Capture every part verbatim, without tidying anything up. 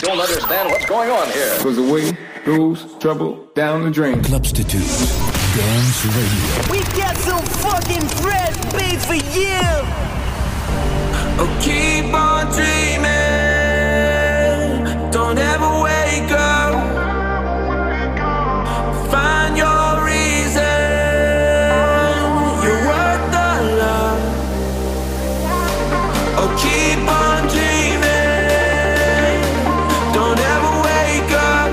don't understand what's going on here. Because away goes trouble down the drain. Clubstitute Dance Radio. We got some fucking fresh beats for you. Oh, keep on dreaming. Don't ever wake up. Find your reason. You're worth the love. Oh, keep on dreaming. Don't ever wake up.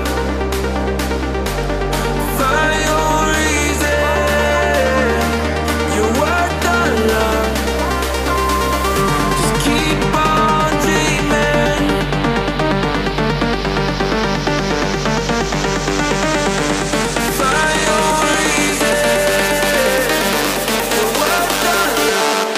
Find your reason. You're worth the love. Just keep on dreaming. Find your reason. You're worth the love.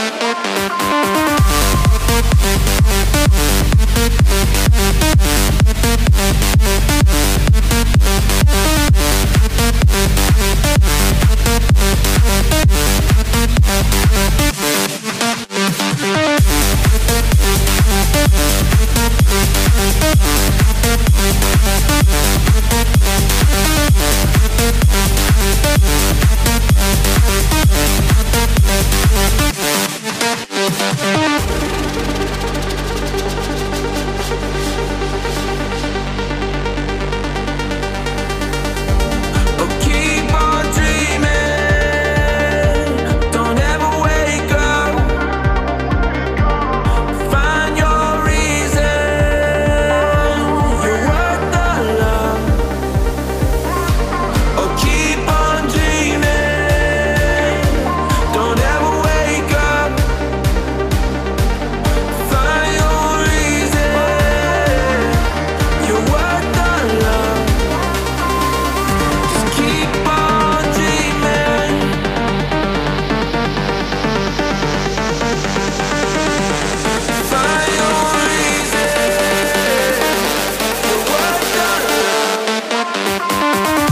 Oh, keep on dreaming. Don't ever wake up. Find your reason. You're worth the love. Oh, keep on dreaming. Don't ever wake up. Find your reason. You're worth the love. Just keep on dreaming. Find your reason. You're worth the love.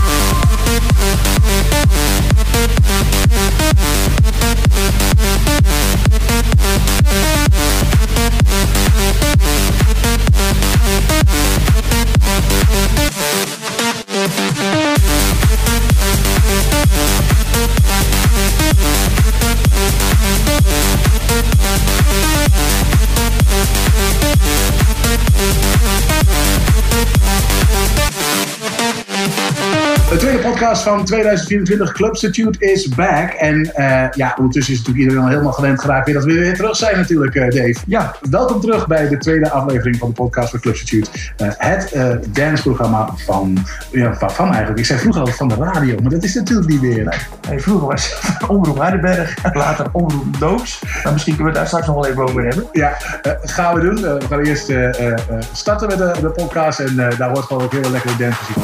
De tweede podcast van tweeduizend vierentwintig, Clubstitute is back. En uh, ja, ondertussen is natuurlijk iedereen al helemaal gewend geraakt weer dat we weer terug zijn natuurlijk, uh, Dave. Ja, welkom terug bij de tweede aflevering van de podcast van Clubstitute. Uh, het uh, danceprogramma van, ja, van, van eigenlijk, ik zei vroeger al van de radio, maar dat is natuurlijk niet meer. Nee, nee, vroeger was het Omroep Hardenberg, later Omroep Dooks. Maar misschien kunnen we het daar straks nog wel even over hebben. Ja, uh, gaan we doen. Uh, we gaan eerst uh, uh, starten met de, de podcast en uh, daar wordt gewoon ook heel lekkere dancemuziek.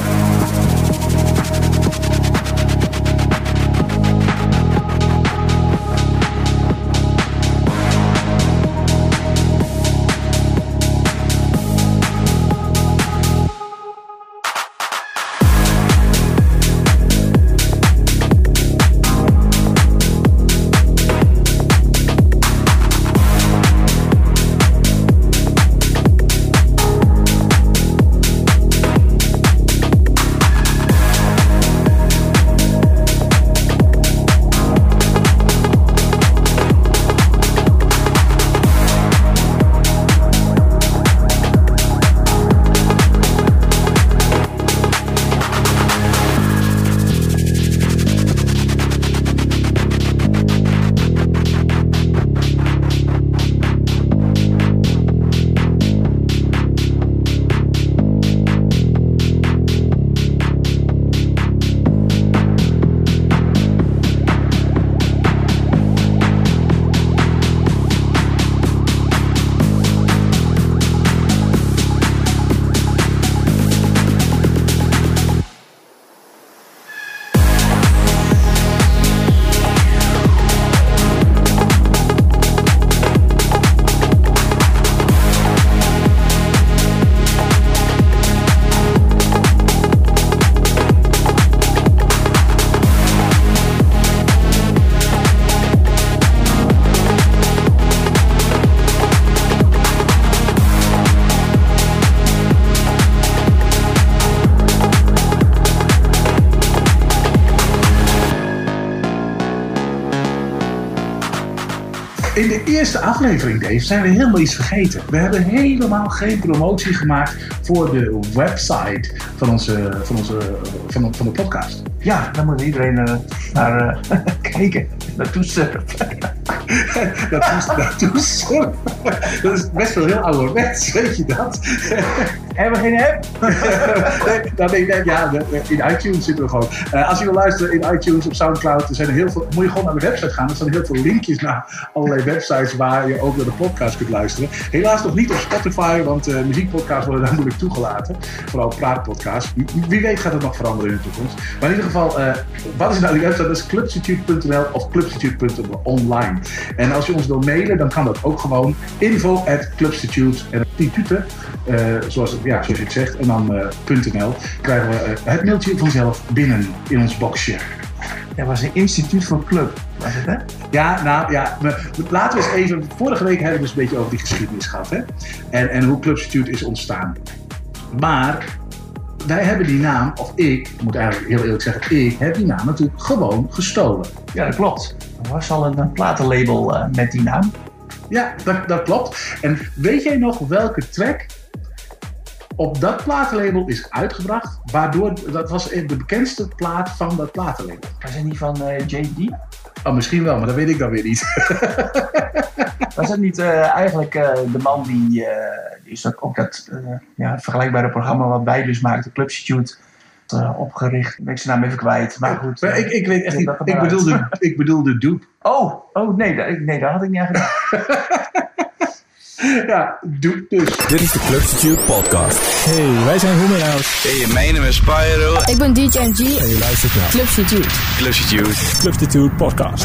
In de eerste aflevering, Dave, zijn we helemaal iets vergeten. We hebben helemaal geen promotie gemaakt voor de website van, onze, van, onze, van, van de podcast. Ja, dan moet iedereen uh, naar uh, kijken, naartoe surfen. naartoe, naartoe surfen. Dat is best wel heel ouderwets, weet je dat? Hebben we geen app? nee, nee, nee, ja, in iTunes zitten we gewoon. Uh, als je wil luisteren in iTunes, op Soundcloud, er zijn er heel veel, moet je gewoon naar de website gaan. Er staan heel veel linkjes naar allerlei websites waar je ook naar de podcast kunt luisteren. Helaas nog niet op Spotify, want uh, muziekpodcasts worden daar moeilijk toegelaten. Vooral praatpodcasts. Wie, wie weet gaat het nog veranderen in de toekomst. Maar in ieder geval, uh, wat is nou die website? Dat is clubstitute punt n l of clubstitute punt online. En als je ons wil mailen, dan kan dat ook gewoon. info at clubstitute en instituten, uh, zoals, het, ja, zoals je het zegt, en dan uh, .nl, krijgen we uh, het mailtje vanzelf binnen in ons boxje. Dat was een instituut voor club, was het hè? Ja, nou ja, we, laten we eens even, vorige week hebben we eens een beetje over die geschiedenis gehad, hè? En, en hoe Clubstitute is ontstaan. Maar wij hebben die naam, of ik, ik moet eigenlijk heel eerlijk zeggen, ik heb die naam natuurlijk gewoon gestolen. Ja, dat klopt. Er was al een, een platenlabel uh, met die naam. Ja, dat, dat klopt. En weet jij nog welke track op dat platenlabel is uitgebracht, waardoor, dat was de bekendste plaat van dat platenlabel. Was het niet van uh, J D? Oh, misschien wel, maar dat weet ik dan weer niet. Was dat niet uh, eigenlijk uh, de man die, uh, die is ook dat uh, ja, vergelijkbare programma wat wij dus maakten, Clubstitute, uh, opgericht. Ik ben zijn naam even kwijt, maar goed. Maar ik, ik weet echt niet, ik uit. bedoelde, ik bedoelde Doep. Oh, oh nee, dat, nee, dat had ik niet aan gedaan. Ja, Doep dus. Dit is de Clubstitute podcast. Hey, wij zijn Hoemerhouse. Hey, mijn naam is Spyro. Ik ben D J N G. En je luistert naar Clubstitute. Clubstitute. Clubstitute podcast.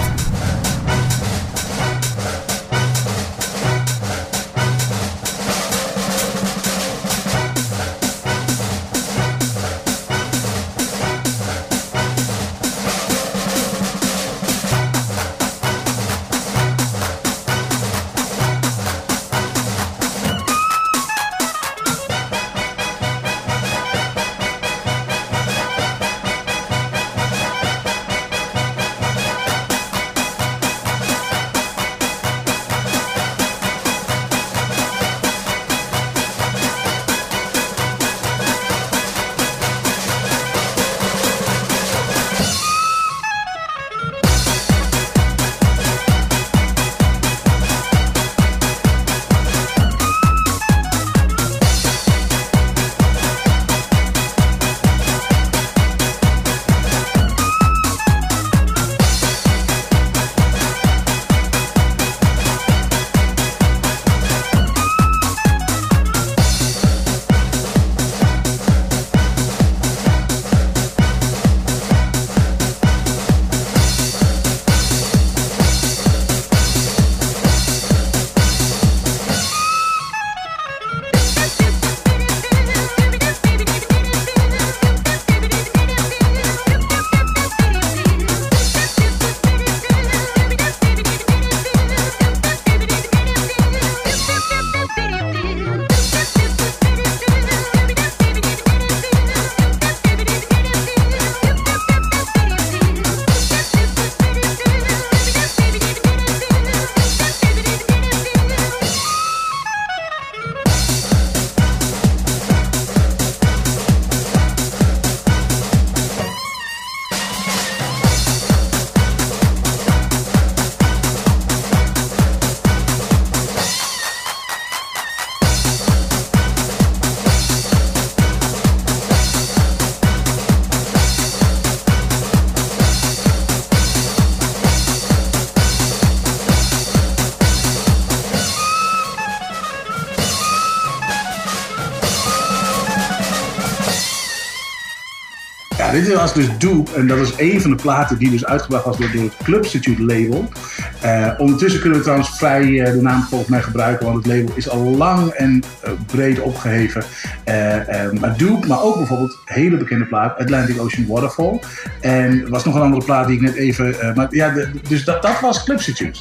Ja, dit was dus Doop en dat is een van de platen die dus uitgebracht was door het Clubstitute label. Uh, ondertussen kunnen we trouwens vrij uh, de naam volgens mij gebruiken, want het label is al lang en uh, breed opgeheven. Uh, uh, maar Doop, maar ook bijvoorbeeld hele bekende plaat, Atlantic Ocean Waterfall. En er was nog een andere plaat die ik net even... Uh, maar ja, de, dus dat, dat was Clubstitute.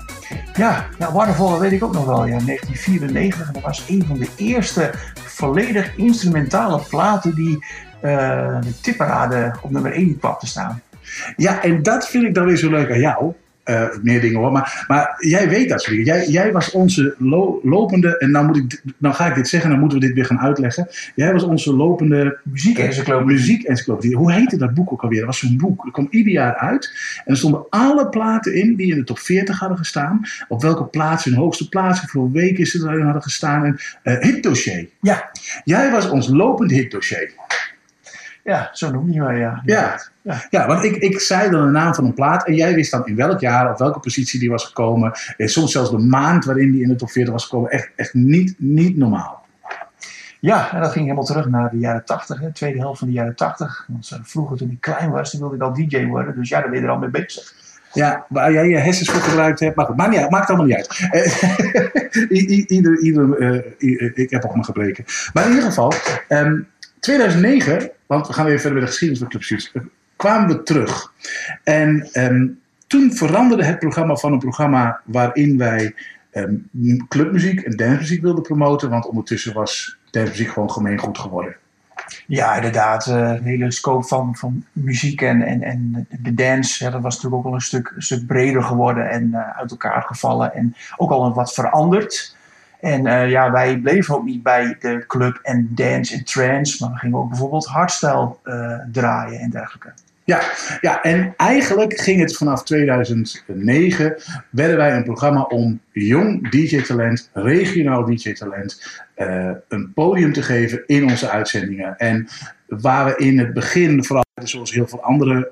Ja, nou, Waterfall weet ik ook nog wel, ja, negentien vierennegentig. En dat was een van de eerste volledig instrumentale platen die uh, de tipparade op nummer één kwam te staan. Ja, en dat vind ik dan weer zo leuk aan jou. uh, meer dingen hoor. Maar, maar jij weet dat soort dingen. Jij, jij was onze lo- lopende, en nou, moet ik, nou ga ik dit zeggen, dan moeten we dit weer gaan uitleggen. Jij was onze lopende Muziek-encyclopedie. muziek-encyclopedie. Hoe heette dat boek ook alweer? Dat was zo'n boek. Dat kwam ieder jaar uit. En er stonden alle platen in die in de top veertig hadden gestaan. Op welke plaats, hun hoogste plaats, hoeveel weken ze erin hadden gestaan. En uh, hitdossier. Ja. Jij was ons lopend hitdossier. Ja, zo noem je mij, ja. Ja, Ja. ja want ik, ik zei dan de naam van een plaat en jij wist dan in welk jaar, op welke positie die was gekomen. En soms zelfs de maand waarin die in de top veertig was gekomen. Echt, echt niet, niet normaal. Ja, en dat ging helemaal terug naar de jaren tachtig, de tweede helft van de jaren tachtig. Want uh, vroeger toen ik klein was, toen wilde ik al D J worden. Dus ja, daar ben je er al mee bezig. Ja, waar jij je hersens voor gebruikt hebt. Maar goed, maakt, niet uit, maakt allemaal niet uit. I- i- ieder, ieder, uh, i- ik heb ook mijn gebreken. Maar in ieder geval, um, tweeduizend negen, want we gaan weer verder met de geschiedenis van Club Shoot, kwamen we terug. En um, toen veranderde het programma van een programma waarin wij um, clubmuziek en dancemuziek wilden promoten. Want ondertussen was dancemuziek gewoon gemeengoed geworden. Ja, inderdaad. Uh, de hele scope van, van muziek en, en, en de dance, ja, dat was natuurlijk ook wel een stuk, een stuk breder geworden en uh, uit elkaar gevallen. En ook al wat veranderd. En uh, ja, wij bleven ook niet bij de club en dance en trance, maar we gingen ook bijvoorbeeld hardstyle uh, draaien en dergelijke. Ja, ja, en eigenlijk ging het vanaf tweeduizend negen, werden wij een programma om jong D J-talent, regionaal D J-talent, uh, een podium te geven in onze uitzendingen. En waar we in het begin, vooral zoals heel veel andere,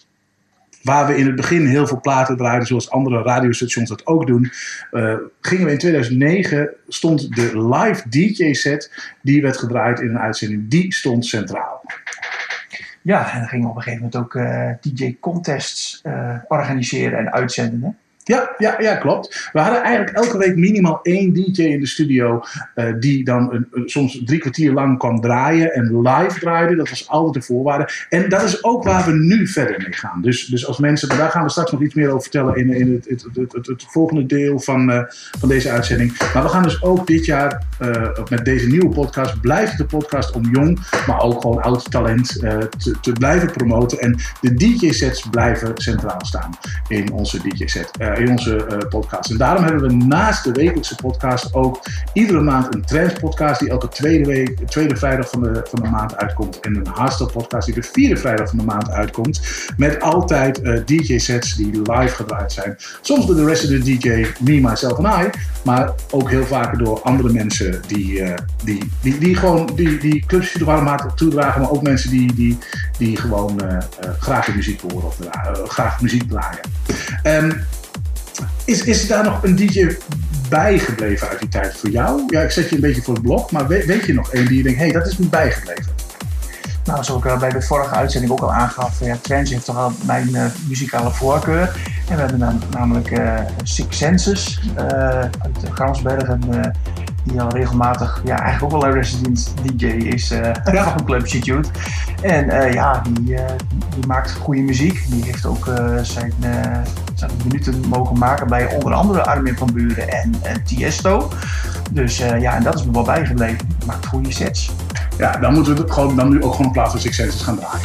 waar we in het begin heel veel platen draaiden, zoals andere radiostations dat ook doen, uh, gingen we in tweeduizend negen, stond de live D J-set, die werd gedraaid in een uitzending, die stond centraal. Ja, en dan gingen we op een gegeven moment ook uh, D J-contests uh, organiseren en uitzenden. Hè? Ja, ja, ja, klopt. We hadden eigenlijk elke week minimaal één D J in de studio uh, die dan een, een, soms drie kwartier lang kwam draaien en live draaide. Dat was altijd de voorwaarde. En dat is ook waar we nu verder mee gaan. Dus, dus als mensen, daar gaan we straks nog iets meer over vertellen in, in het, het, het, het, het volgende deel van, uh, van deze uitzending. Maar we gaan dus ook dit jaar uh, met deze nieuwe podcast, blijft de podcast om jong, maar ook gewoon oud talent uh, te, te blijven promoten. En de D J-sets blijven centraal staan in onze D J-set. Uh, in onze uh, podcast. En daarom hebben we naast de wekelijkse podcast ook iedere maand een trance podcast die elke tweede, week, tweede vrijdag van de, van de maand uitkomt. En een hardstyle podcast die de vierde vrijdag van de maand uitkomt. Met altijd uh, D J-sets die live gedraaid zijn. Soms door de resident D J, me, myself en I. Maar ook heel vaak door andere mensen die, uh, die, die, die gewoon die, die clubs toedragen. Maar ook mensen die, die, die gewoon uh, uh, graag de muziek horen of uh, graag muziek draaien. Um, Is, is daar nog een D J bijgebleven uit die tijd voor jou? Ja, ik zet je een beetje voor het blok, maar weet, weet je nog één die je denkt, hé, hey, dat is me bijgebleven? Nou, zoals ik uh, bij de vorige uitzending ook al aangaf, ja, trance heeft toch al mijn uh, muzikale voorkeur. En we hebben nam, namelijk uh, Six Senses uh, uit Gramsbergen, uh, die al regelmatig, ja, eigenlijk ook wel een resident D J is uh, ja. van Club Shoot. En uh, ja, die, uh, die maakt goede muziek. Die heeft ook uh, zijn, uh, zijn minuten mogen maken bij onder andere Armin van Buuren en, en Tiesto. Dus uh, ja, en dat is me wel bijgebleven. Die maakt goede sets. Ja, dan moeten we het gewoon, dan nu ook gewoon een plaats van Six Senses gaan draaien.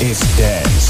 is dance.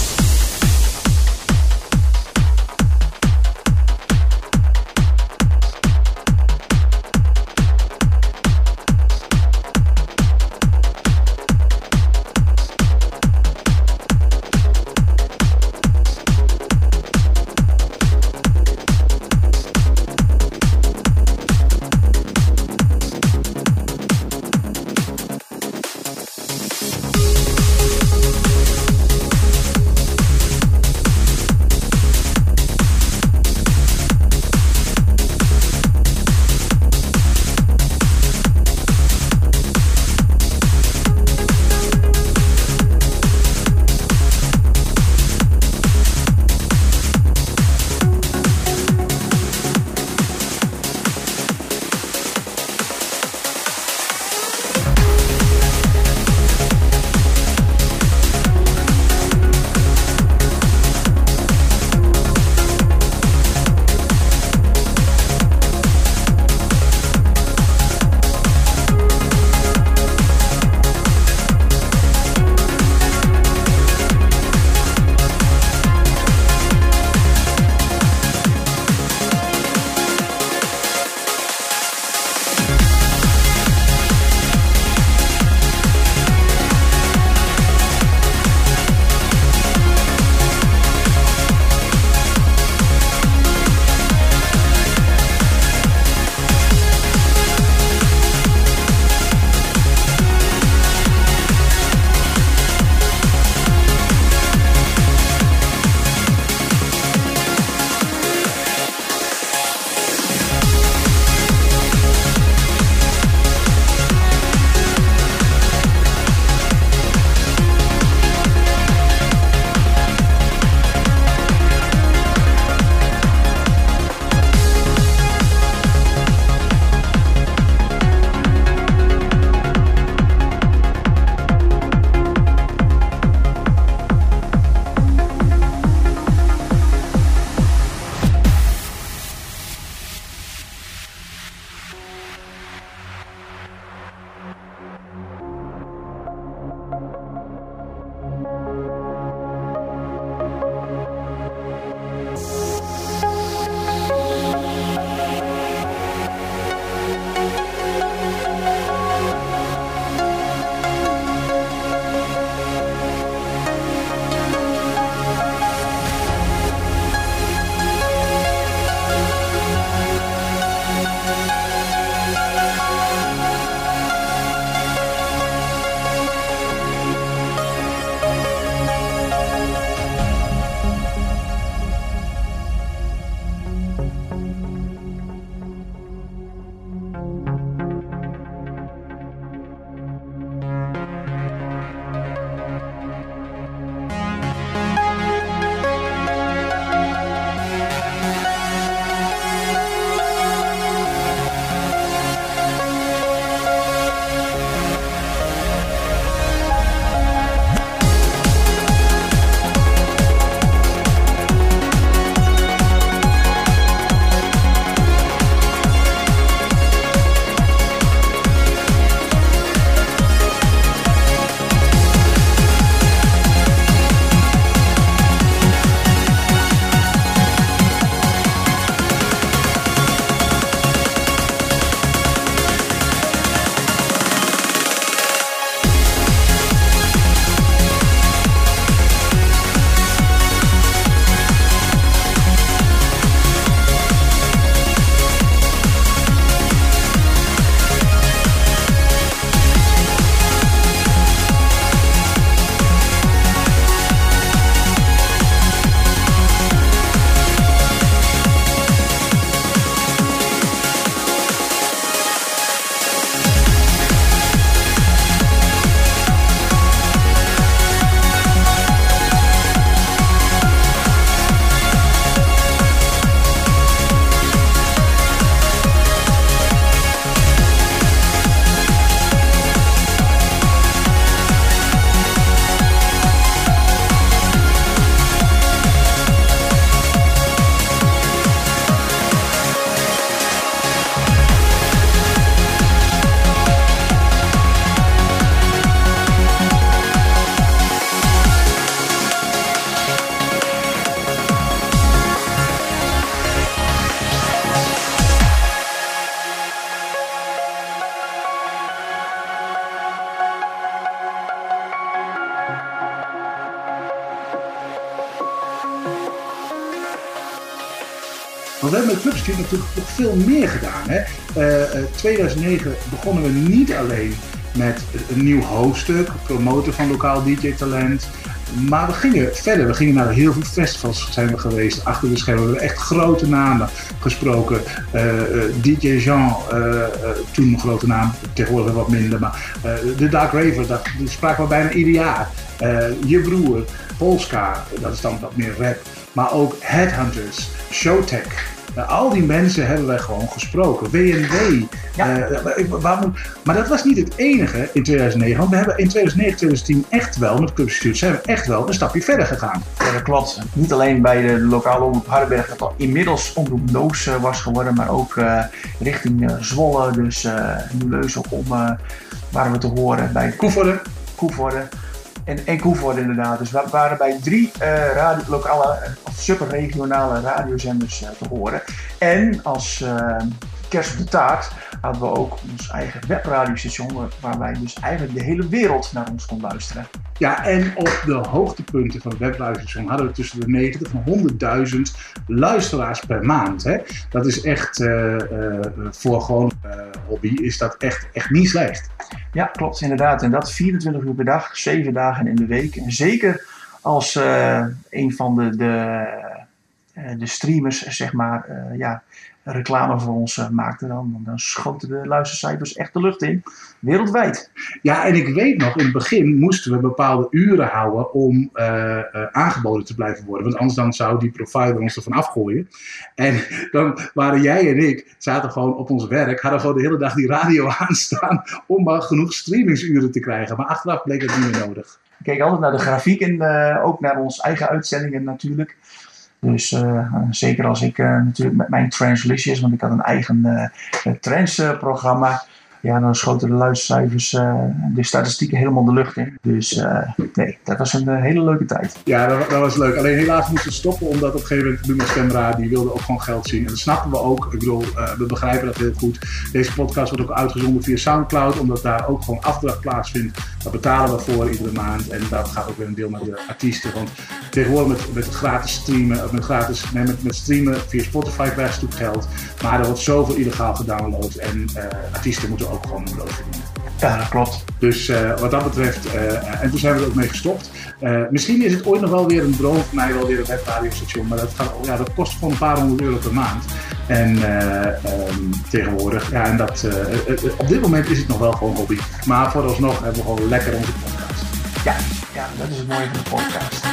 we hebben met Club Studio natuurlijk nog veel meer gedaan. Hè? Uh, uh, tweeduizend negen begonnen we niet alleen met een nieuw hoofdstuk, promoten van lokaal D J-talent. Maar we gingen verder. We gingen naar heel veel festivals zijn we geweest. Achter de schermen. We hebben echt grote namen gesproken. Uh, uh, D J Jean, uh, uh, toen een grote naam. Tegenwoordig wat minder. Maar uh, de Dark Raver, dat, dat spraken we bijna ieder jaar. Uh, je broer, Polska, dat is dan wat meer rap. Maar ook Headhunters, Showtech. Uh, al die mensen hebben wij gewoon gesproken. W N W. Ja. Uh, waarom, maar dat was niet het enige in tweeduizend negen. Want we hebben in tweeduizend negen, tweeduizend tien echt wel, met Club Studio, zijn we echt wel een stapje verder gegaan. Ja, dat klopt. Niet alleen bij de lokale omroep Hardenberg, dat al inmiddels omroep Noos uh, was geworden, maar ook uh, richting uh, Zwolle, dus uh, Nieuw-Leuzen om uh, waren we te horen bij Koevoorde. Koevoorde. En, en Koevoorde inderdaad. Dus we waren bij drie uh, radio, lokale uh, of subregionale radiozenders uh, te horen. En als uh, kerst op de taart hadden we ook ons eigen webradiostation, waar wij dus eigenlijk de hele wereld naar ons kon luisteren. Ja, en op de hoogtepunten van het webradiostation hadden we tussen de negentig en honderdduizend luisteraars per maand. Hè? Dat is echt, uh, uh, voor gewoon uh, hobby, is dat echt, echt niet slecht. Ja, klopt inderdaad. En dat vierentwintig uur per dag, zeven dagen in de week. En zeker als uh, een van de, de, uh, de streamers, zeg maar, uh, ja, reclame voor ons uh, maakte, dan, dan schoten de luistercijfers echt de lucht in. Wereldwijd. Ja, en ik weet nog, in het begin moesten we bepaalde uren houden om uh, uh, aangeboden te blijven worden. Want anders dan zou die provider ons ervan afgooien. En dan waren jij en ik, zaten gewoon op ons werk, hadden gewoon de hele dag die radio aanstaan om maar genoeg streamingsuren te krijgen. Maar achteraf bleek het niet meer nodig. Ik keek altijd naar de grafiek en uh, ook naar onze eigen uitzendingen natuurlijk. Dus uh, zeker als ik uh, natuurlijk met mijn Translicious, want ik had een eigen uh, trance-programma. Ja, dan schoten de luistercijfers, uh, de statistieken helemaal de lucht in. Dus uh, nee, dat was een uh, hele leuke tijd. Ja, dat, dat was leuk. Alleen helaas moesten we stoppen, omdat op een gegeven moment Buma Stemra, die wilde ook gewoon geld zien. En dat snappen we ook. Ik bedoel, uh, we begrijpen dat heel goed. Deze podcast wordt ook uitgezonden via Soundcloud, omdat daar ook gewoon afdracht plaatsvindt. Daar betalen we voor iedere maand. En dat gaat ook weer een deel naar de artiesten. Want tegenwoordig met, met gratis streamen, met, gratis, nee, met, met streamen via Spotify krijg je natuurlijk geld. Maar er wordt zoveel illegaal gedownload. En uh, artiesten moeten ook gewoon een brood verdienen. Ja, dat klopt. Dus uh, wat dat betreft, uh, en toen zijn we er ook mee gestopt. Uh, misschien is het ooit nog wel weer een droom voor mij, wel weer een webradiostation, maar dat, gaat, ja, dat kost gewoon een paar honderd euro per maand. En uh, um, tegenwoordig, ja, en dat, uh, uh, uh, op dit moment is het nog wel gewoon hobby. Maar vooralsnog hebben we gewoon lekker onze podcast. Ja, ja, dat is het mooie van de podcast.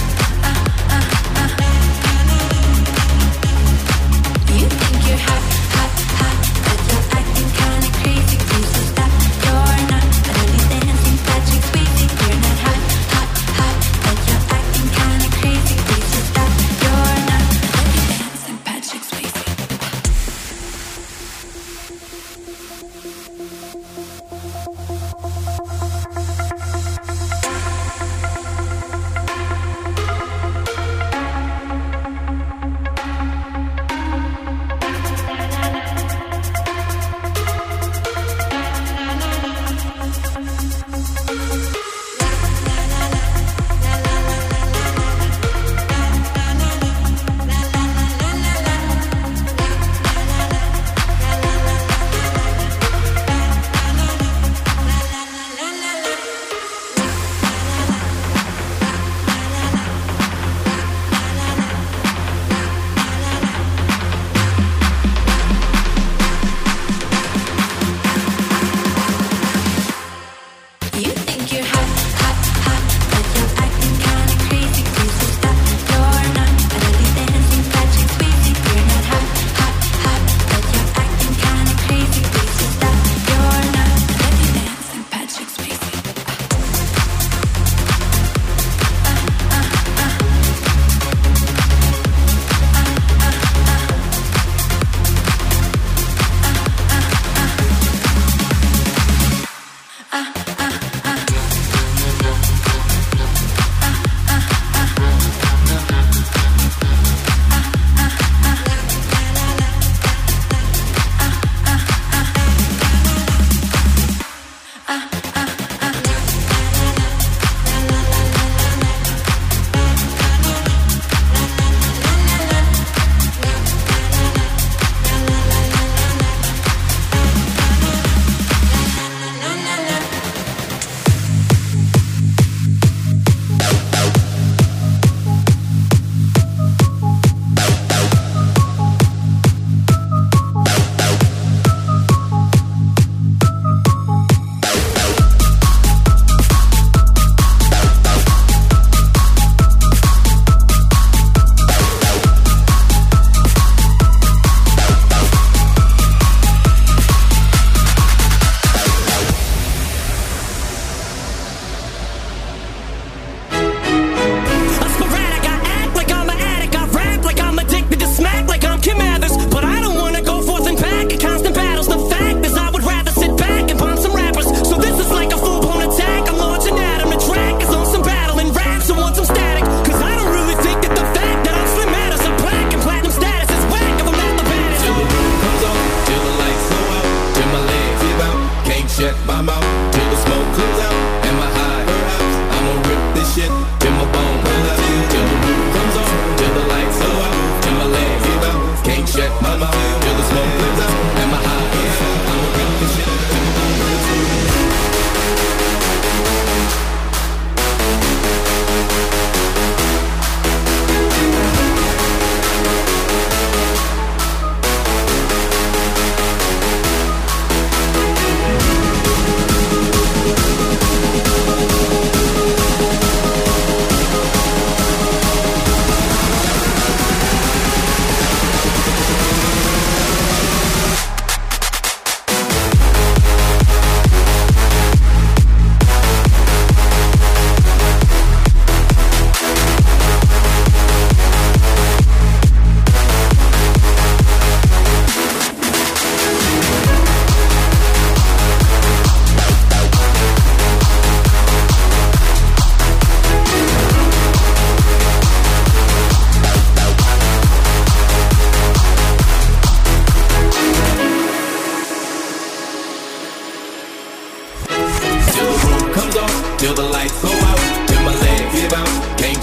You think you're hot?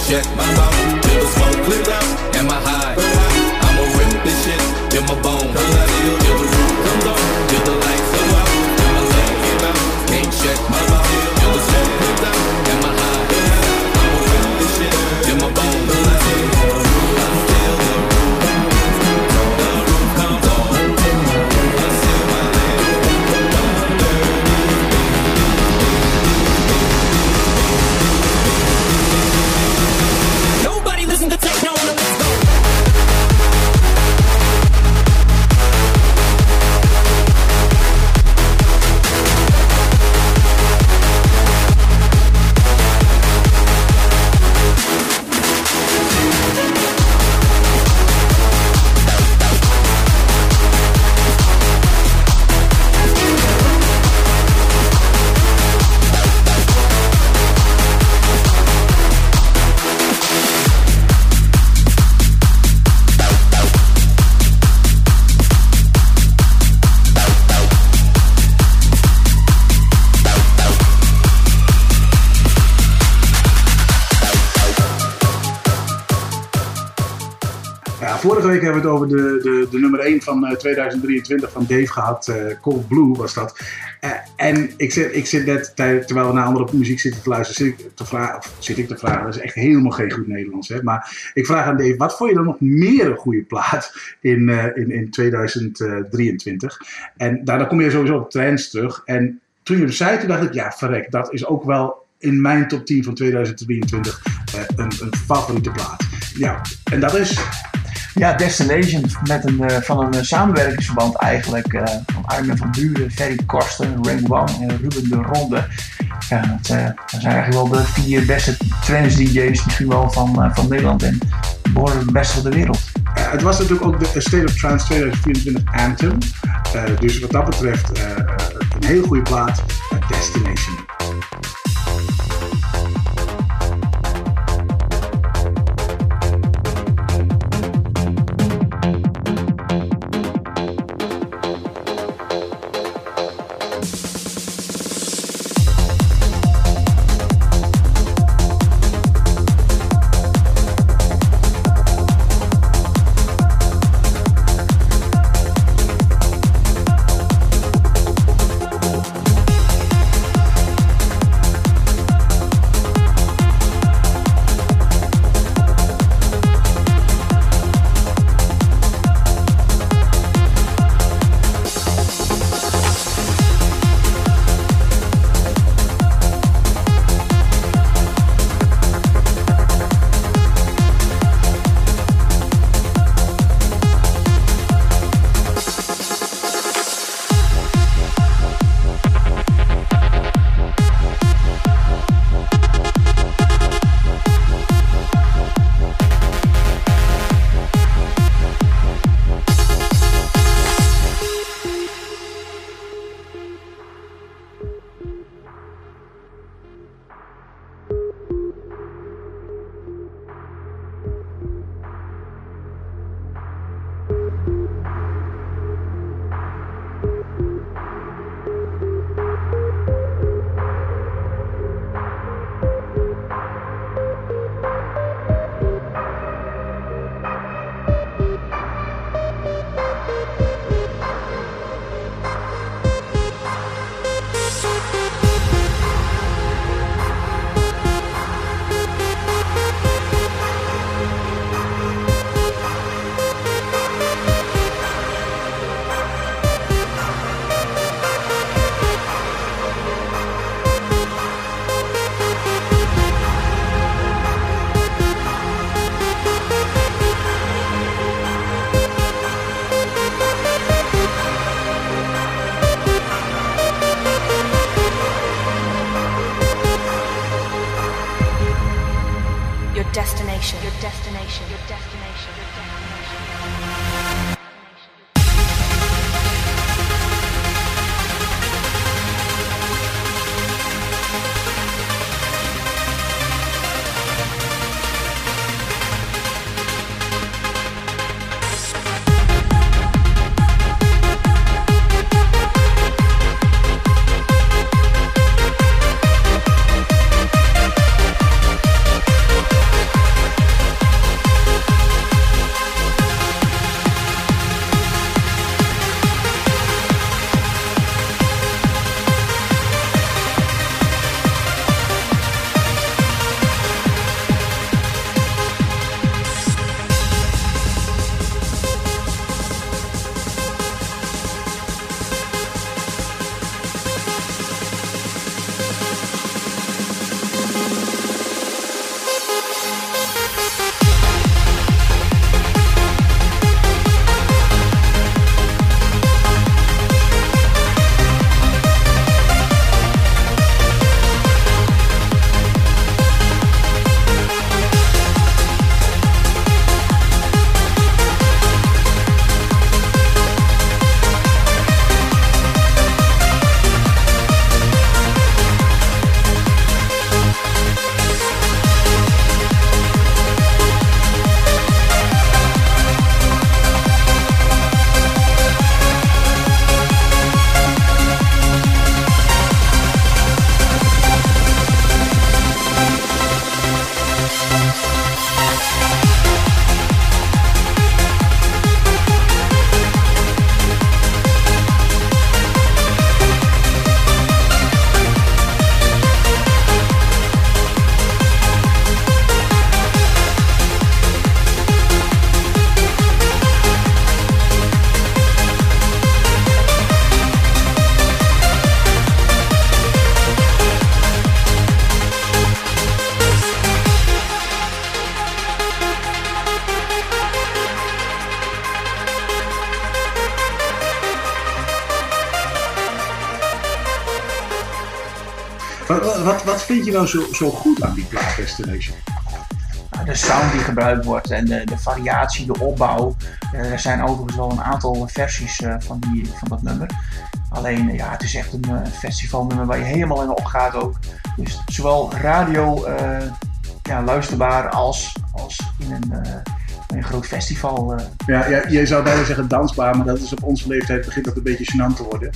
check my mouth till the smoke clears out. Am I high? I'ma rip this shit till my bones. Till the roof comes on, till the lights go out, till my legs give out. Can't check my mouth till the smoke clears out. Am I high? I'ma rip this shit till my bones. Till the roof comes on, until my legs Nobody listen to techno on the West Coast. Ja, vorige week hebben we het over de, de, de nummer één van uh, tweeduizend drieëntwintig van Dave gehad. Uh, Cold Blue was dat. Uh, en ik zit, ik zit net, terwijl we naar andere muziek zitten te luisteren, zit ik te vragen, of zit ik te vragen, dat is echt helemaal geen goed Nederlands. Hè? Maar ik vraag aan Dave, wat vond je dan nog meer een goede plaat in, uh, in, in tweeduizend drieëntwintig? En daar, daar kom je sowieso op trends terug. En toen je hem zei, toen dacht ik, ja verrek, dat is ook wel in mijn top tien van tweeduizend drieëntwintig uh, een, een favoriete plaat. Ja, en dat is... Ja, Destination met een, uh, van een uh, samenwerkingsverband eigenlijk. Uh, van Armin van Buren, Ferry Korsten, Ring Wang en Ruben de Ronde. Ja, dat, uh, dat zijn eigenlijk wel de vier beste trance D J's misschien wel van, uh, van Nederland en behoorlijk het beste van de wereld. Uh, het was natuurlijk ook de State of Trance tweeduizend vierentwintig Anthem. Uh, dus wat dat betreft uh, een hele goede plaat, uh, Destination. destination, your destination, your destination, your destination. je nou zo, zo goed aan die plaat Destination? De sound die gebruikt wordt en de, de variatie, de opbouw. Uh, er zijn overigens wel een aantal versies uh, van, die, van dat nummer. Alleen, uh, ja, het is echt een uh, festivalnummer waar je helemaal in opgaat ook. Dus zowel radio uh, ja, luisterbaar als, als in een, uh, een groot festival. Uh. Ja, ja, je zou bijna zeggen dansbaar, maar dat is op onze leeftijd begint dat een beetje gênant te worden.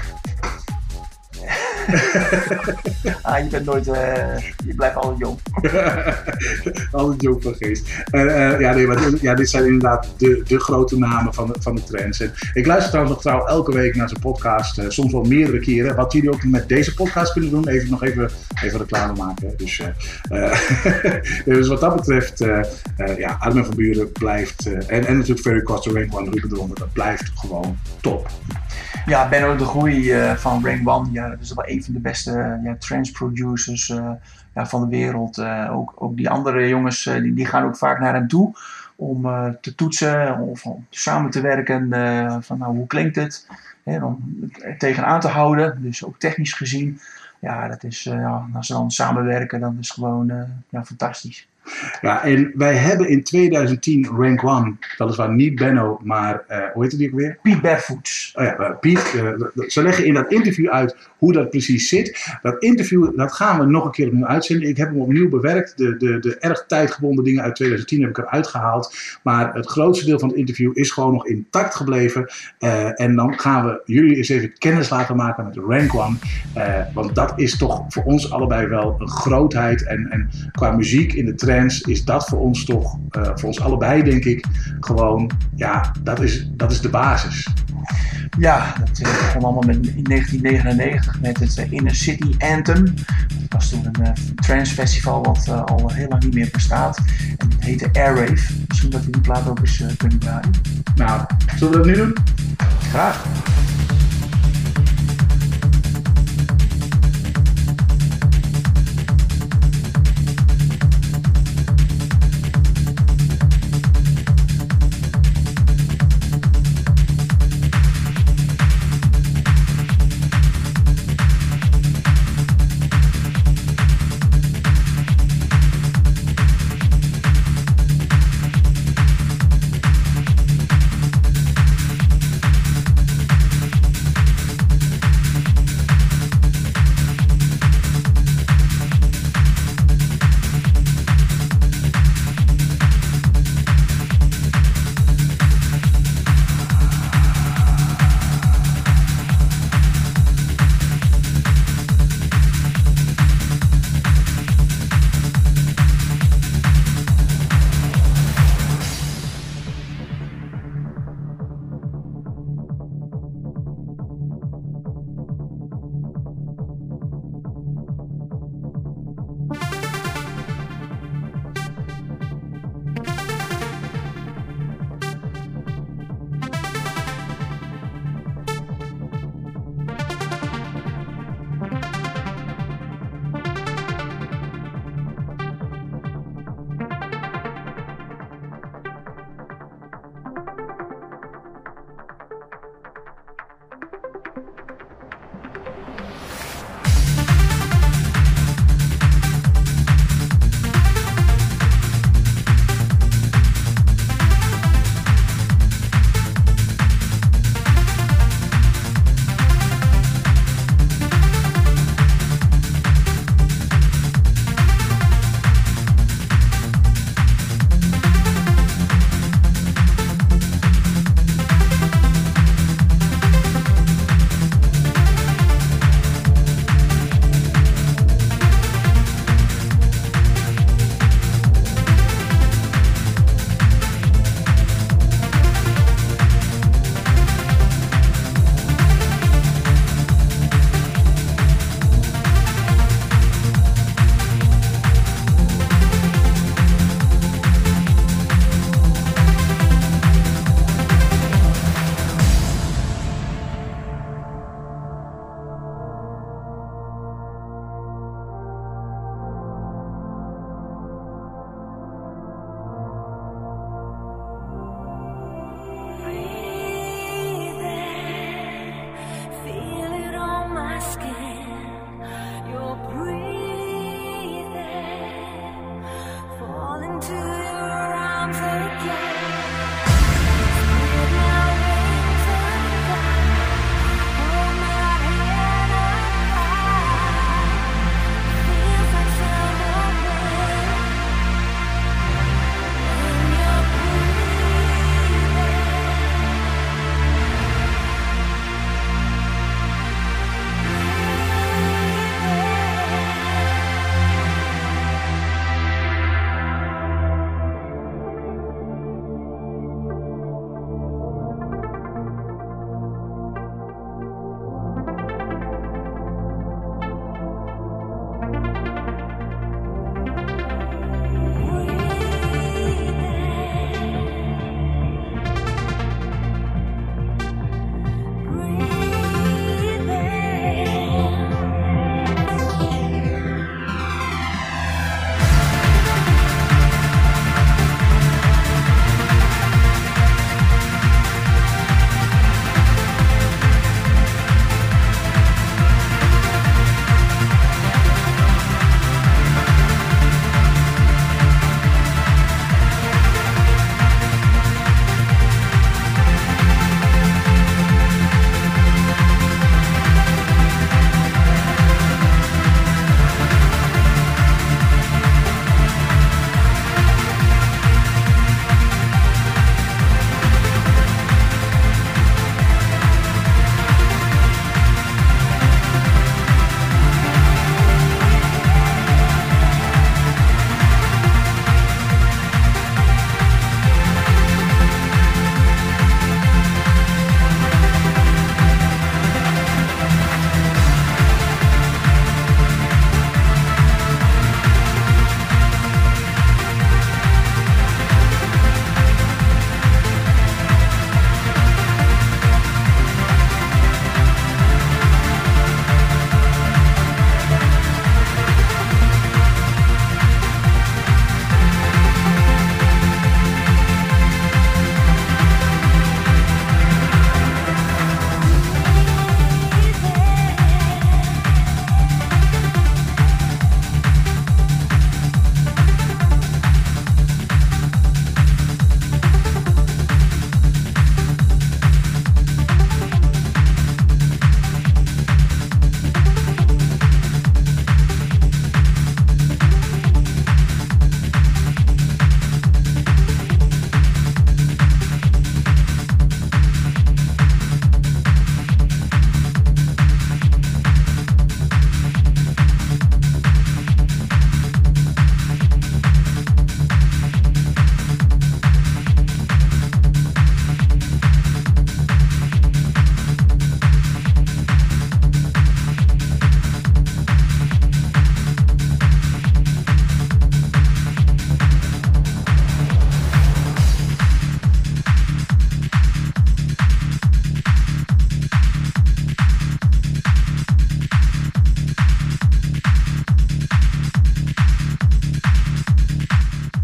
ah, je bent nooit, uh, je blijft altijd jong. altijd jong van geest. Uh, uh, ja, nee, maar ja, dit zijn inderdaad de, de grote namen van de, van de trends. En ik luister trouwens nog trouw elke week naar zijn podcast, uh, soms wel meerdere keren. Wat jullie ook met deze podcast kunnen doen, even nog even, even reclame maken. Dus, uh, uh, dus wat dat betreft, uh, uh, ja, Armin van Buuren blijft, uh, en, en natuurlijk Ferry Corsten, Rank One, Ruben de Ronde, dat blijft gewoon top. Ja, Benno de Groei uh, van Rank One, ja, dat is wel een van de beste uh, ja, trance producers uh, ja, van de wereld. Uh, ook, ook die andere jongens, uh, die, die gaan ook vaak naar hem toe om uh, te toetsen of om samen te werken. Uh, van nou, hoe klinkt het? Hè, om het tegenaan te houden, dus ook technisch gezien. Ja, dat is, uh, ja, als ze dan samenwerken, dan is het gewoon uh, ja, fantastisch. Ja, en wij hebben in twintig tien Rank One, weliswaar niet Benno, maar uh, hoe heet het die ook weer? Piet Barefoots. Oh ja, uh, Piet, uh, ze leggen in dat interview uit hoe dat precies zit. Dat interview, dat gaan we nog een keer opnieuw uitzenden. Ik heb hem opnieuw bewerkt. De, de, de erg tijdgebonden dingen uit twintig tien heb ik eruit gehaald. Maar het grootste deel van het interview is gewoon nog intact gebleven. Uh, en dan gaan we jullie eens even kennis laten maken met Rank One. Uh, want dat is toch voor ons allebei wel een grootheid. En, en qua muziek in de trend is dat voor ons toch, uh, voor ons allebei denk ik, gewoon, ja, dat is, dat is de basis. Ja, dat uh, begon allemaal met, in negentien negenennegentig met het uh, Inner City Anthem. Dat was toen een uh, trance festival wat uh, al heel lang niet meer bestaat. En het heette Airwave. Misschien dat we die plaat ook eens uh, kunnen draaien. Nou, zullen we dat nu doen? Graag.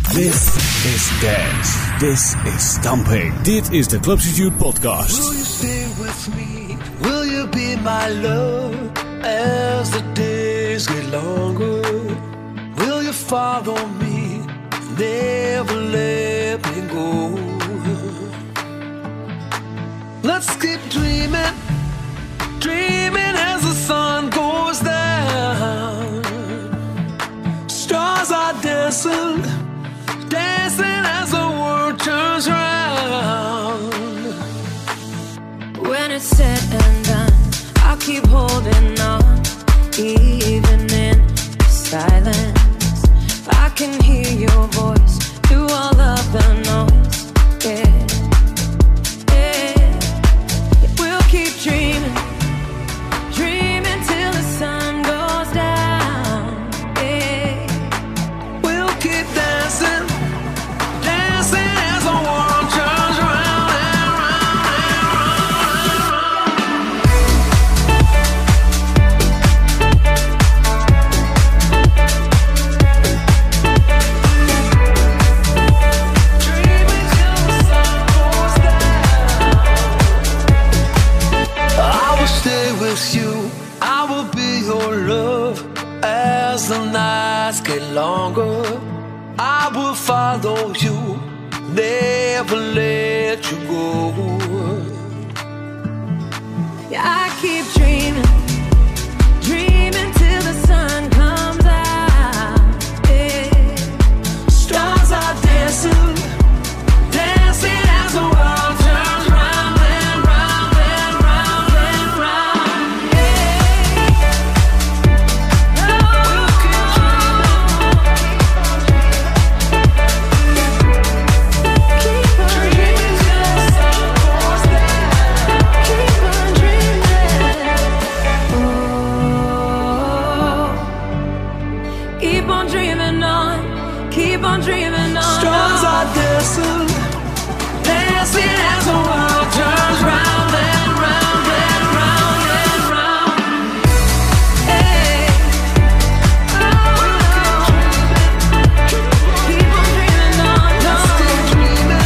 This is dance. This is stomping. Dit is de Club Substitute podcast. Will you stay with me? Will you be my love as the days get longer? Will you follow me? Never let me go. Let's keep dreaming, dreaming as the sun goes down. Stars are dancing, dancing as the world turns round. When it's said and done, I'll keep holding on, even in silence. I can hear your voice through all of the noise. Yeah, yeah. We'll keep dreaming, dreaming till the sun goes down. Yeah, we'll keep dancing, dancing as the world turns round and round dreaming till the sun goes down. I will stay with you, I will be your love as the nights get longer. I will follow you, never let you go. yeah. I keep dreaming, dreaming till the sun comes out. Yeah. Stars are dancing, dancing as the world turns round and round and round and round. We'll keep dreaming till the sun goes down. Keep on dreaming. Oh, keep on dreaming on, keep on dreaming on. Stars are dancing, dancing as the world turns round and round and round and round. Hey. Oh, keep on dreaming on, Let's keep dreaming,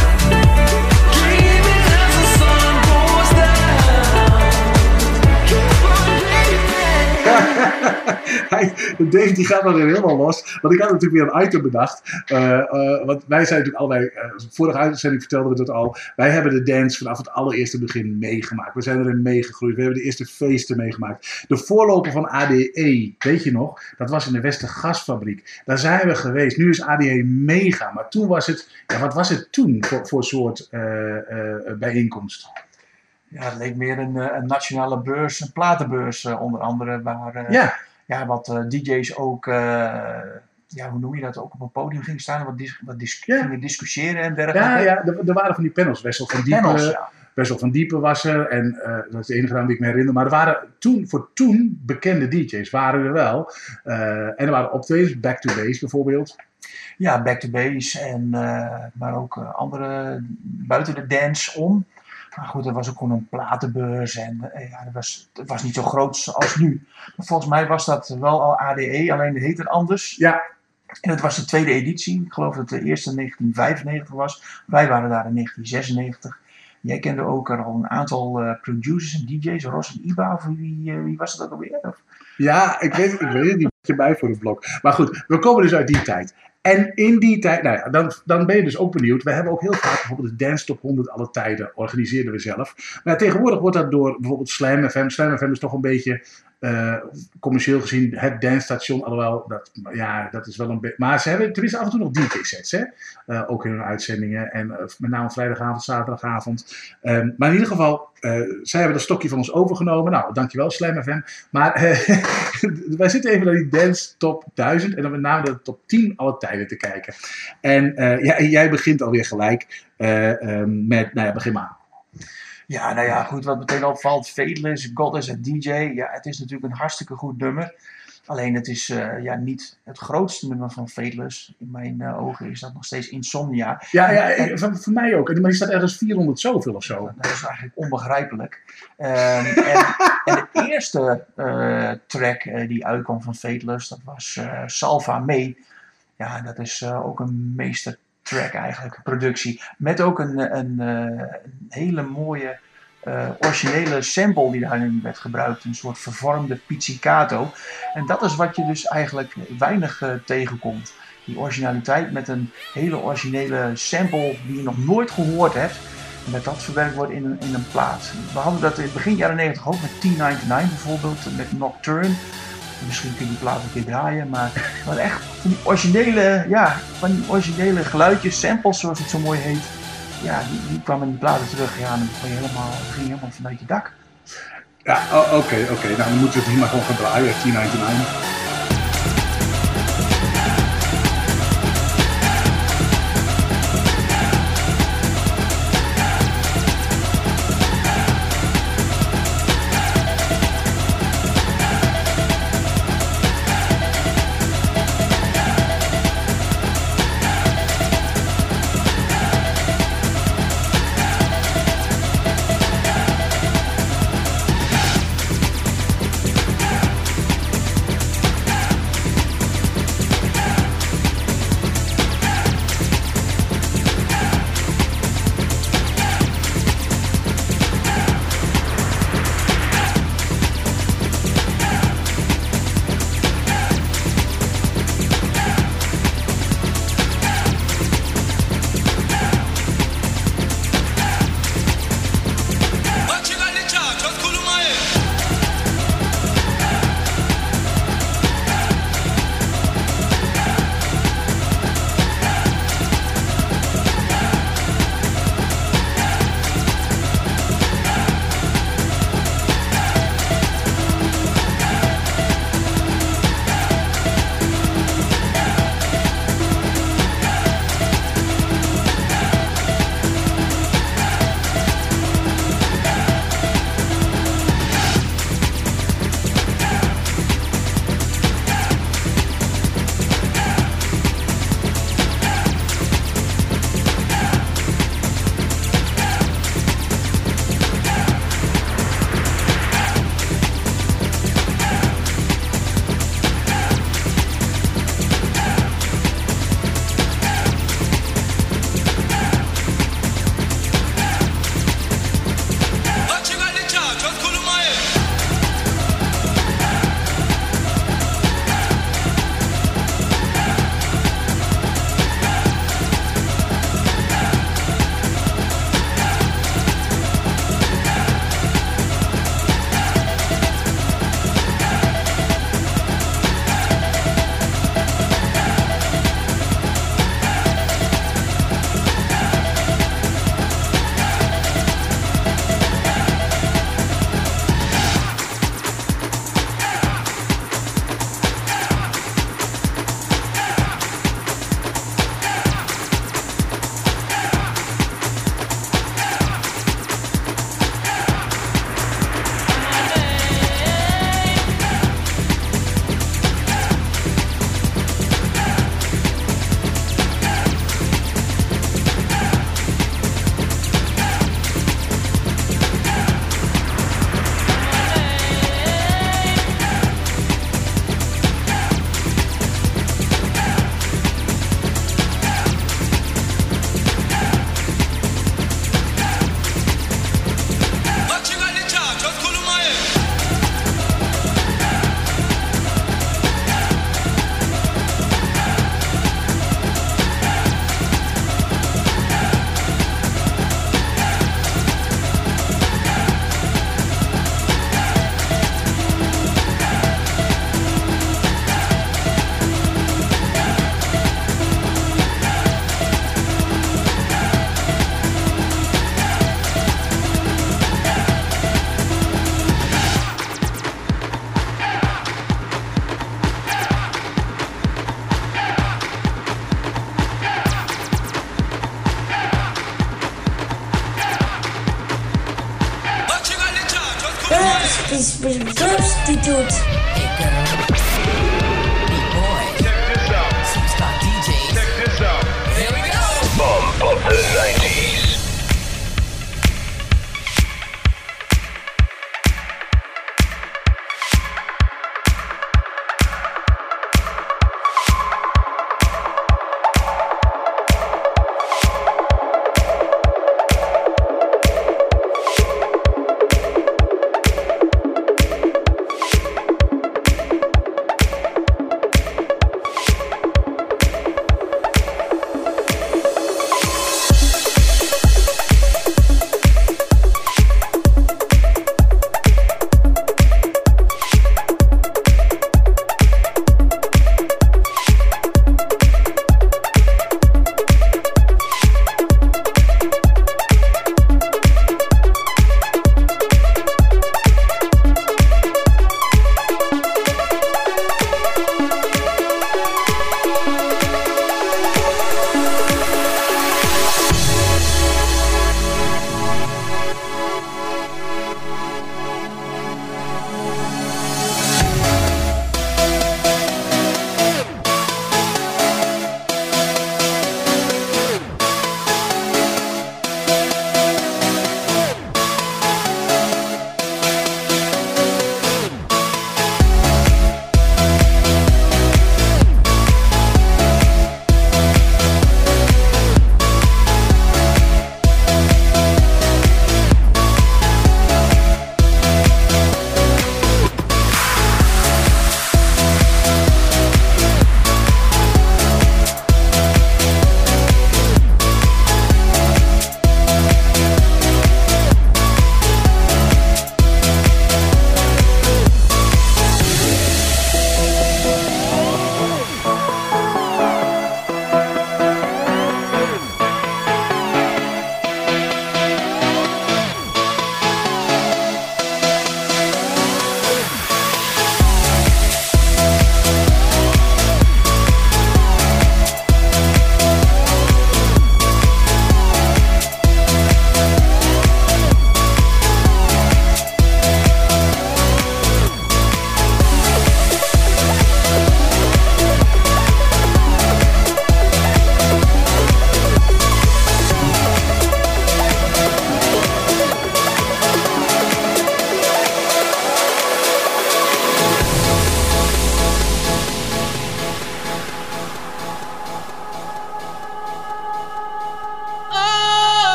dreaming as the sun goes down. Keep on dreaming. Hij- Dave die gaat dan weer helemaal los. Want ik had natuurlijk weer een item bedacht. Uh, uh, want wij zijn natuurlijk allebei... Uh, vorige uitzending vertelden we dat al. Wij hebben de dance vanaf het allereerste begin meegemaakt. We zijn erin meegegroeid. We hebben de eerste feesten meegemaakt. De voorloper van A D E, weet je nog? Dat was in de Westergasfabriek. Daar zijn we geweest. Nu is A D E mega. Maar toen was het... Ja, wat was het toen voor, voor soort uh, uh, bijeenkomst? Ja, het leek meer een, eh, een nationale beurs, een platenbeurs eh, onder andere, waar eh, Ja. ja, wat eh, D J's ook, eh, ja, hoe noem je dat, ook op een podium gingen staan en wat, dis wat dis Ja. gingen discussiëren en dergelijke. Ja, ja, er, er waren van die panels. Wessel van Diepen, Panels, ja. Wessel van Diepen was er. En uh, dat is de enige naam die ik me herinner. Maar er waren toen, voor toen bekende D J's waren er wel. Uh, en er waren optredens, Back to Base bijvoorbeeld. Ja, Back to Base, en, uh, maar ook uh, andere buiten de dance om. Maar goed, er was ook gewoon een platenbeurs en uh, ja, dat was, het was niet zo groot als nu. Maar volgens mij was dat wel al A D E, alleen het heette anders. Ja. En het was de tweede editie. Ik geloof dat de eerste in negentien vijfennegentig was. Wij waren daar in negentien zesennegentig. Jij kende ook er al een aantal uh, producers en D J's, Ross en Iba, of wie, uh, wie was dat ook alweer? Of? Ja, ik weet, ik weet het niet. Je bij voor het blok. Maar goed, we komen dus uit die tijd. En in die tijd, nou ja, dan, dan ben je dus ook benieuwd. We hebben ook heel vaak bijvoorbeeld de Dance Top honderd alle tijden, organiseerden we zelf. Maar tegenwoordig wordt dat door bijvoorbeeld Slam F M. Slam F M is toch een beetje uh, commercieel gezien het dancestation. Alhoewel, dat, ja, dat is wel een beetje... Maar ze hebben tenminste af en toe nog D J-sets, hè. Uh, ook in hun uitzendingen. En uh, met name vrijdagavond, zaterdagavond. Um, maar in ieder geval, uh, zij hebben dat stokje van ons overgenomen. Nou, dankjewel Slam F M. Maar uh, wij zitten even naar die Dance Top duizend. En dan met name de top tien alle tijden te kijken. En uh, ja, jij begint alweer gelijk uh, um, met... Nou ja, begin maar. Ja, nou ja, goed, wat meteen opvalt, Faithless, God is a D J. Ja, het is natuurlijk een hartstikke goed nummer. Alleen het is uh, ja, niet het grootste nummer van Faithless. In mijn uh, ogen is dat nog steeds Insomnia. Ja, ja en, voor, voor mij ook. Maar die staat ergens vierhonderd zoveel of zo. Dat is eigenlijk onbegrijpelijk. Um, en, en de eerste uh, track uh, die uitkwam van Faithless, dat was uh, Salva Me. Ja, dat is uh, ook een meestertrack eigenlijk, productie. Met ook een, een, uh, een hele mooie uh, originele sample die daarin werd gebruikt. Een soort vervormde pizzicato. En dat is wat je dus eigenlijk weinig uh, tegenkomt. Die originaliteit met een hele originele sample die je nog nooit gehoord hebt. En dat dat verwerkt wordt in een, in een plaat. We hadden dat in begin jaren negentig ook met T negenennegentig bijvoorbeeld, met Nocturne. Misschien kun je die plaat een keer draaien, maar wat echt van die originele, ja, van die originele geluidjes, samples zoals het zo mooi heet. Ja, die, die kwamen in die platen terug. Ja, en dan ging je helemaal, ging je helemaal vanuit je dak. Ja, oké, oh, oké. Okay, okay. Nou, dan moeten we het hier maar gewoon gaan draaien, T negenennegentig. is substitute. Hey girl, big boy, check this out. Superstar D Js, check this out. Here we go. Bump of the nineties.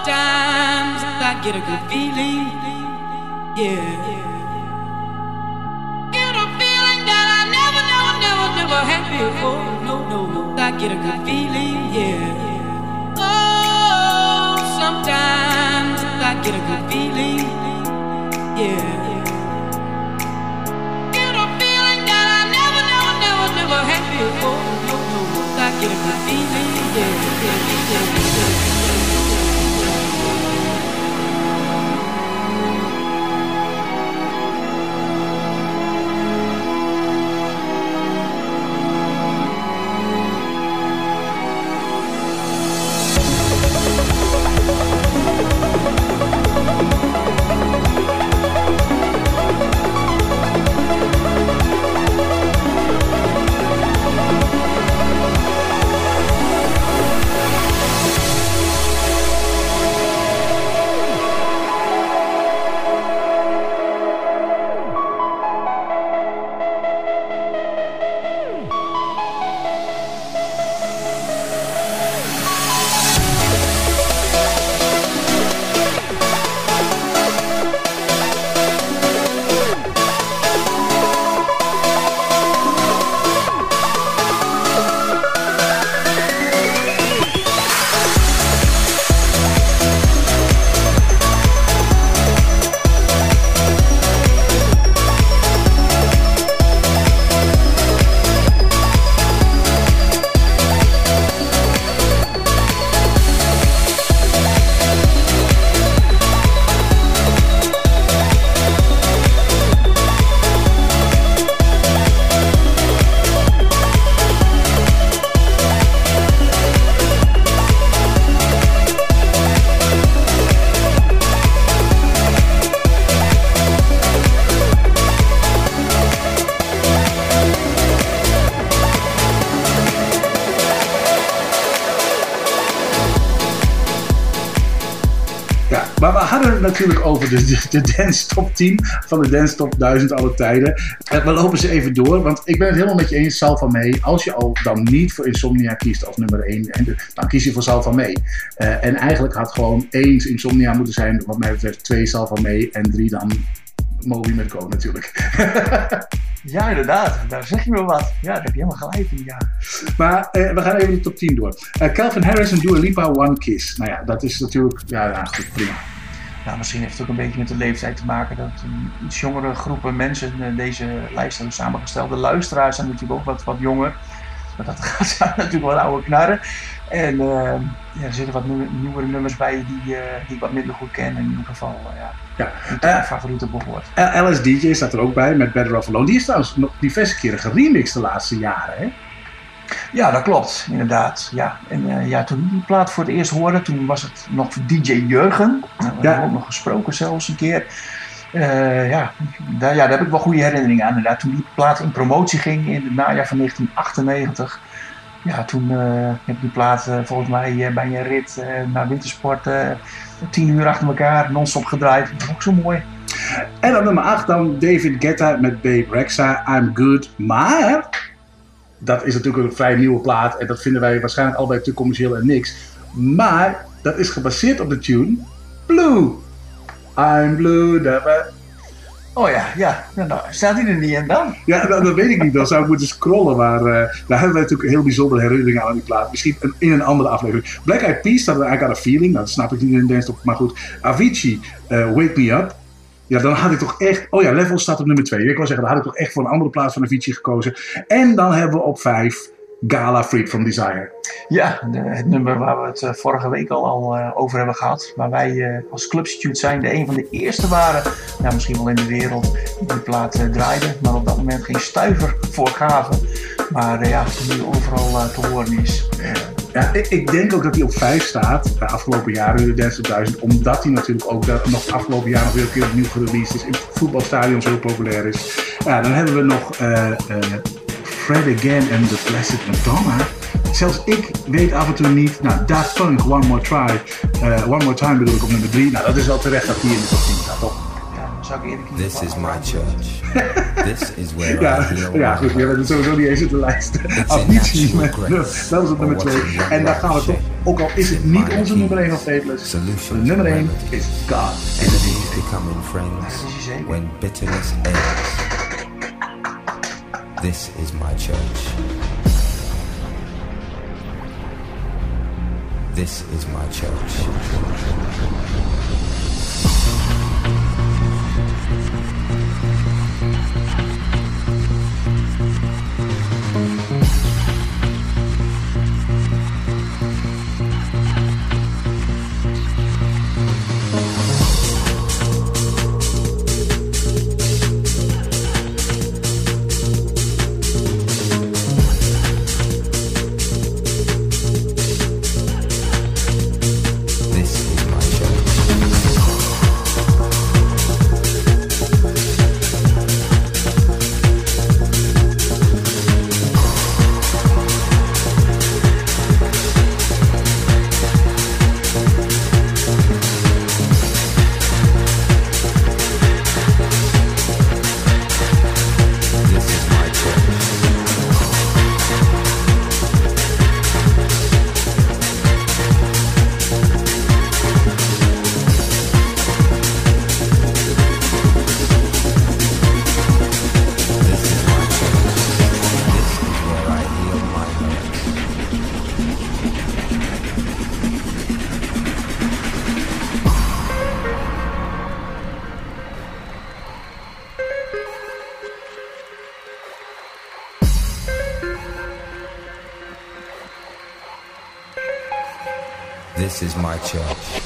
Sometimes I get a good feeling, yeah. Get a feeling that I never, never, never, never had before. No, no, no, I get a good feeling, yeah. Oh, sometimes I get a good feeling, yeah. Get a feeling that I never, never, never, never had before. No, no, no, I get a good feeling, yeah, yeah, yeah, yeah. Maar we hadden het natuurlijk over de, de, de Dance Top tien van de Dance Top duizend alle tijden. En we lopen ze even door, want ik ben het helemaal met je eens, Salva May. Als je al dan niet voor Insomnia kiest als nummer één, dan kies je voor Salva May. Uh, en eigenlijk had gewoon één Insomnia moeten zijn, wat mij betreft twee Salva May en drie dan Moby met Go natuurlijk. Ja, inderdaad. Daar zeg je me wat. Ja, daar heb je helemaal gelijk in, ja. Maar uh, we gaan even de top tien door. Uh, Calvin Harris en Dua Lipa, One Kiss. Nou ja, dat is natuurlijk... Ja, ja goed, prima. Nou, misschien heeft het ook een beetje met de leeftijd te maken dat een iets jongere groepen mensen uh, deze lijst hebben samengesteld. De luisteraars zijn natuurlijk ook wat, wat jonger. Maar dat gaat natuurlijk wel oude knarren. En uh, ja, er zitten wat nieuwe, nieuwere nummers bij die, uh, die ik wat minder goed ken. In ieder geval, uh, ja, ja. niet mijn uh, favoriete behoort. L S D J staat er ook bij met Better Off Alone. Die is trouwens nog diverse keren geremixed de laatste jaren, hè? Ja, dat klopt, inderdaad. Ja. En uh, ja, toen ik die plaat voor het eerst hoorde, toen was het nog D J Jurgen. Nou, we ja. hebben ook nog gesproken zelfs een keer. Uh, ja, daar, ja, daar heb ik wel goede herinneringen aan. Inderdaad. Toen die plaat in promotie ging in het najaar van negentien achtennegentig. Ja, toen uh, heb ik die plaat uh, volgens mij uh, bij een rit uh, naar wintersport uh, tien uur achter elkaar non-stop gedraaid. Dat is ook zo mooi. En op nummer acht dan David Guetta met Babe Rexha, I'm Good. Maar dat is natuurlijk een vrij nieuwe plaat en dat vinden wij waarschijnlijk allebei te commercieel en niks. Maar dat is gebaseerd op de tune Blue. I'm Blue. Da, da. Oh ja, ja. Nou, staat hij er niet in dan? Ja, dat, dat weet ik niet. Dan zou ik moeten scrollen. Maar uh, daar hebben wij natuurlijk heel bijzondere herinneringen aan die plaat. Misschien een, in een andere aflevering. Black Eyed Peas staat er I Got a Feeling. Nou, dat snap ik niet in de dance top. Maar goed. Avicii, uh, Wake Me Up. Ja, dan had ik toch echt... Oh ja, Level staat op nummer twee. Ik wil zeggen, dan had ik toch echt voor een andere plaats van Avicii gekozen. En dan hebben we op vijf Gala Freed from Desire. Ja, de, het nummer waar we het uh, vorige week al, al uh, over hebben gehad. Waar wij uh, als Clubstitute zijn de een van de eerste waren, nou, misschien wel in de wereld, die die plaat uh, draaiden. Maar op dat moment geen stuiver voor gaven. Maar uh, ja, die nu overal uh, te horen is. Uh, Ja, ik, ik denk ook dat hij op vijf staat de afgelopen jaren in de Dance Top duizend. Omdat hij natuurlijk ook dat nog afgelopen jaar nog weer een keer opnieuw gereleased is. In voetbalstadions heel populair is. Ja, dan hebben we nog uh, uh, Fred Again en The Blessed Madonna. Zelfs ik weet af en toe niet. Nou, Daft Punk, One More Try. Uh, One More Time bedoel ik op nummer drie. Nou, dat is wel terecht dat hij in de top tien staat, toch? Ja, zou ik eerder kiezen. This is my church. This is where Ja, I heal ja my goed, je bent het sowieso niet eens op de lijst. Avicii, met- dat is op nummer twee. En daar gaan we toch, ook al is het niet onze nummer één van Fateless, de nummer één is God. Enemies becoming friends when bitterness ends. This is my church. This is my church. This is my church.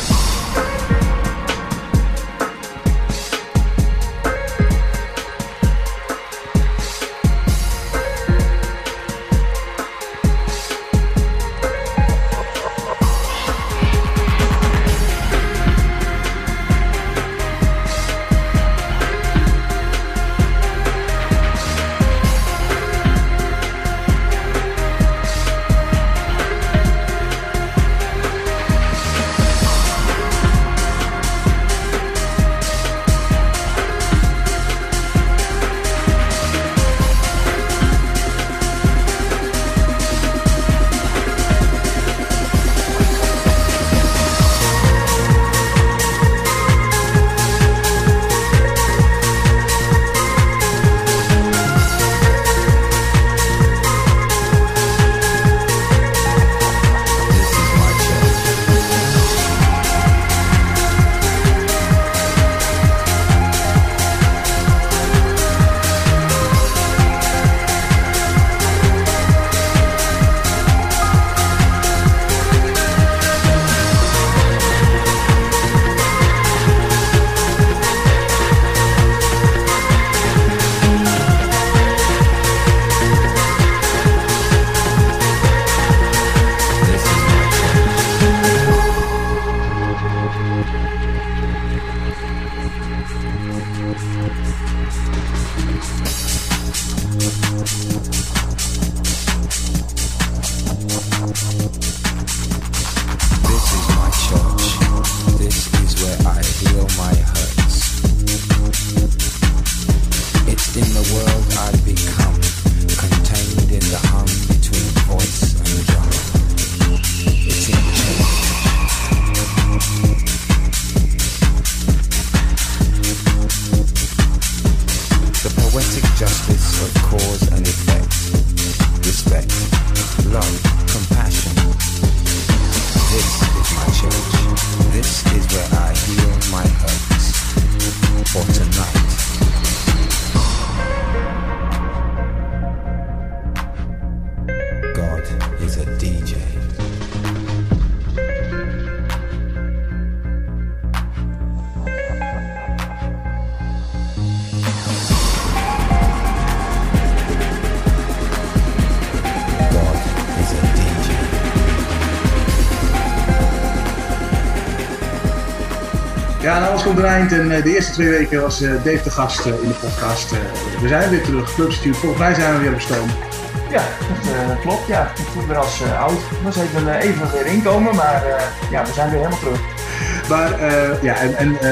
Ja, nou alles komt er eind en uh, de eerste twee weken was uh, Dave de gast uh, in de podcast. Uh, we zijn weer terug, Club Studio. Volgens mij zijn we weer op stoom. Ja, dat uh, klopt. Ja. Ik voel me als uh, oud. We moest even, uh, even weer inkomen, maar uh, ja, we zijn weer helemaal terug. Maar uh, ja, en, en uh,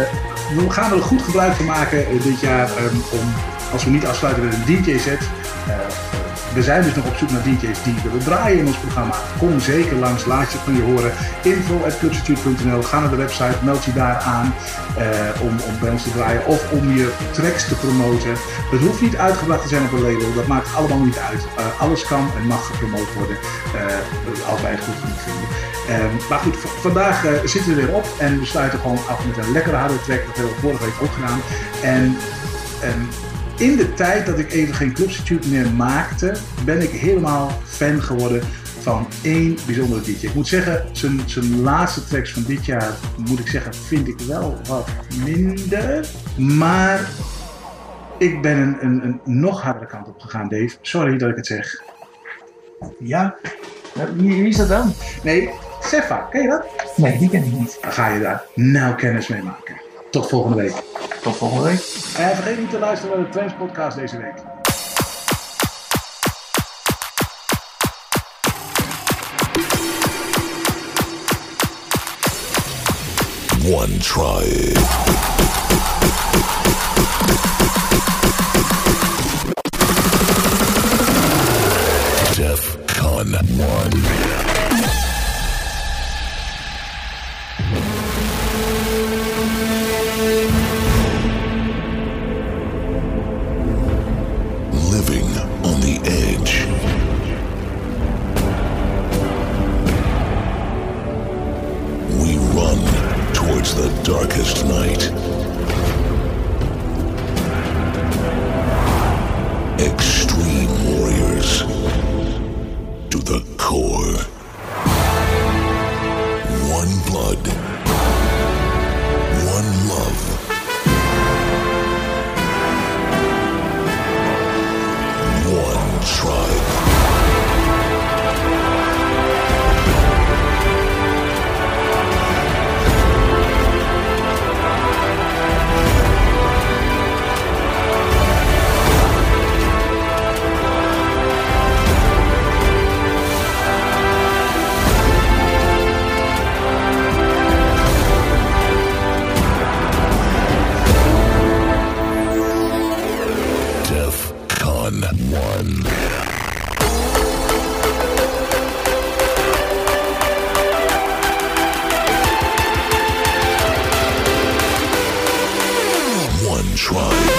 we gaan er goed gebruik van maken uh, dit jaar um, om, als we niet afsluiten met een D J-set. Uh, we zijn dus nog op zoek naar D J's die willen draaien in ons programma. Kom zeker langs, laat je van je horen. info at clubstitute punt n l. Ga naar de website, meld je daar aan uh, om, om bij ons te draaien of om je tracks te promoten. Het hoeft niet uitgebracht te zijn op een label, dat maakt allemaal niet uit. Uh, alles kan en mag gepromoot worden uh, als wij het goed genoeg vinden. Uh, maar goed, v- vandaag uh, zitten we weer op en we sluiten gewoon af met een lekkere harde track. Dat hebben we vorige week ook gedaan. En um, in de tijd dat ik even geen Clubstitute meer maakte, ben ik helemaal fan geworden van één bijzondere D J. Ik moet zeggen, zijn, zijn laatste tracks van dit jaar, moet ik zeggen, vind ik wel wat minder. Maar ik ben een, een, een nog hardere kant op gegaan, Dave. Sorry dat ik het zeg. Ja? Wie, wie is dat dan? Nee, Sefa, ken je dat? Nee, die ken ik niet. Dan ga je daar nou kennis mee maken. Tot volgende week. Tot volgende week. En vergeet niet te luisteren naar de Trends Podcast deze week. One tribe. DEFCON one. Living on the edge. We run towards the darkest night. Extreme warriors to the core. One blood. One love. One tribe. DEFCON one. One tribe.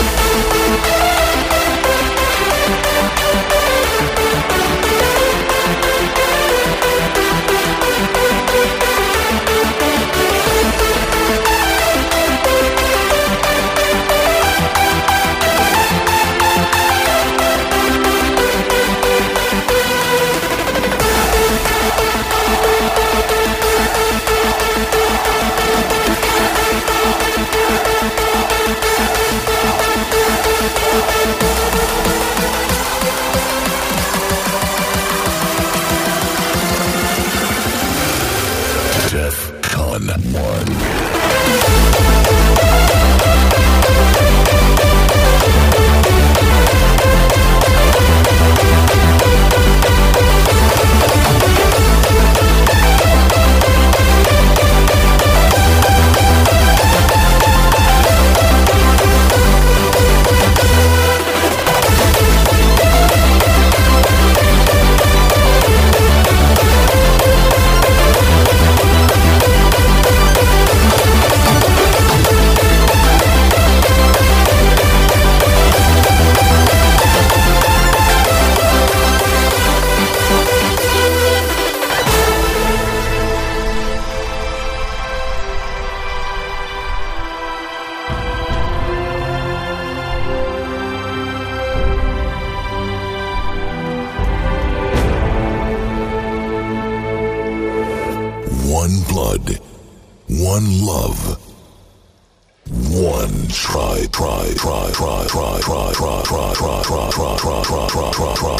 DEFCON one. One blood, one love, one tribe, tribe, tribe, tribe, tribe, tribe, tribe, tribe, tribe, tribe, tribe, tribe, tribe,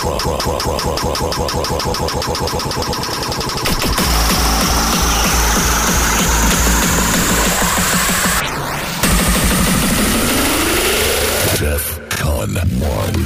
DEFCON one.